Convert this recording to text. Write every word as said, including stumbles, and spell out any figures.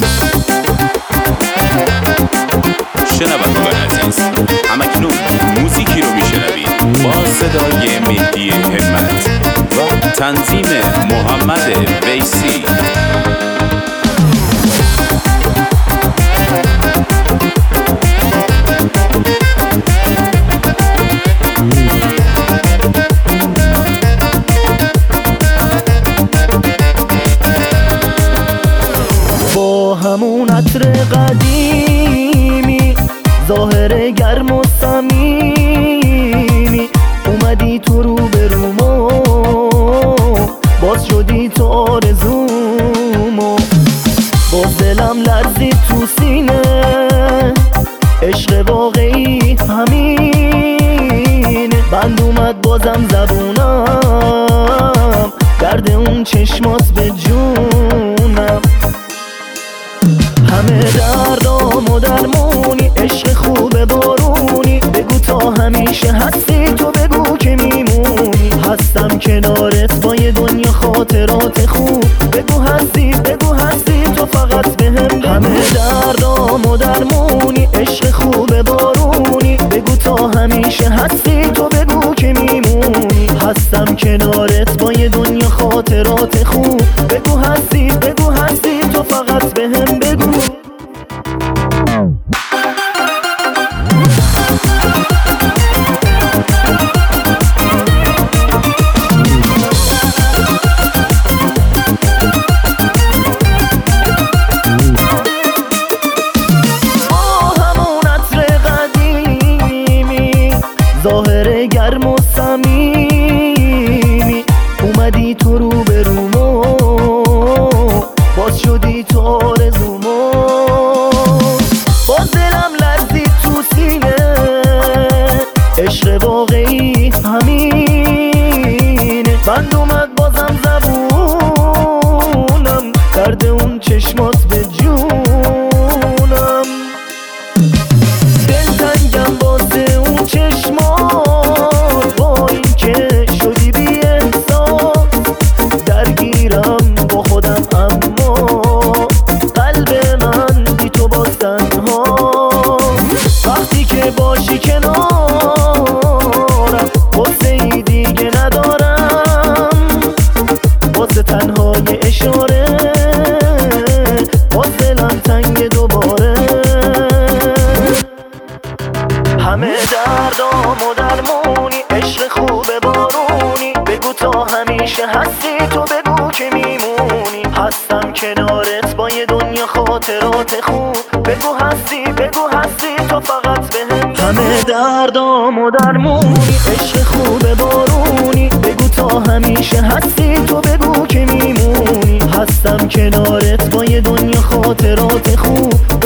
شنوندگان عزیز، همکنون موزیکی رو میشنوید با صدای مهدی همت و تنظیم محمد ویسی. با همون عطر قدیمی، ظاهر گرم و صمیمی، اومدی تو رو به رومو، باز شدی تو آرزومو. باز دلم لرزید تو سینه، عشق واقعی همینه. بند اومد بازم زبونم، درد اون چشمات به جونم. همه دردام و درمونی، عشق خوب بارونی. بگو تا همیشه هستی، تو بگو که میمونی. هستم کنارت با یه دنیا خاطرات خوب. بگو هستی، بگو هستی، تو فقط بهم بگو. همه دردام و درمونی، عشق خوب بارونی. بگو تا همیشه هستی، تو بگو که میمونی. هستم کنارت با یه دنیا خاطرات خوب. بگو هستی، بگو هستی، تو فقط بهم بگو. ظاهر گرم و صمیمی، اومدی تو رو به رومو، باز شدی تو آرزومو. باز دلم لرزید تو سینه، عشق واقعی همینه. بند اومد بازم زبونم، درد اون چشمات به جونم. دلتنگم واسه اون چشمات، با این که شدی بی احساس. درگیرم با خودم اما قلب من بی تو باز تنها. وقتی که باشی کنارم، واسه ای دیگه ندارم. واسه تنهای اشاره، باز دلم تنگ دوباره. همه دردام و درمونی، عشق خوب بارونی. بگو تا همیشه هستی، تو بگو که میمونی. هستم کنارت با یه دنیا خاطرات خوب. بگو هستی، بگو هستی، تو فقط بهم. همه دردام و درمونی، عشق خوب بارونی. بگو تا همیشه هستی، تو بگو که میمونی. هستم کنارت با یه دنیا خاطرات خوب.